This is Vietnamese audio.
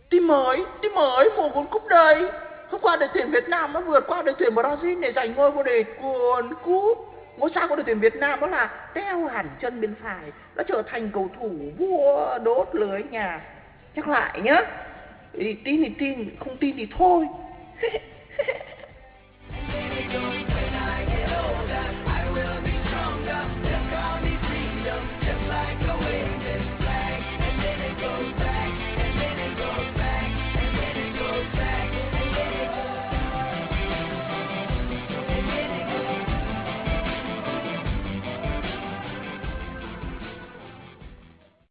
team mới mua World Cup đây. Hôm qua đội tuyển Việt Nam nó vượt qua đội tuyển Brazil để giành ngôi vô địch World Cup. Ngôi sao của đội tuyển Việt Nam đó là Teo hẳn chân bên phải, đã trở thành cầu thủ vua đốt lưới nhà. Nhắc lại nhá. Tin thì tin, không tin thì thôi.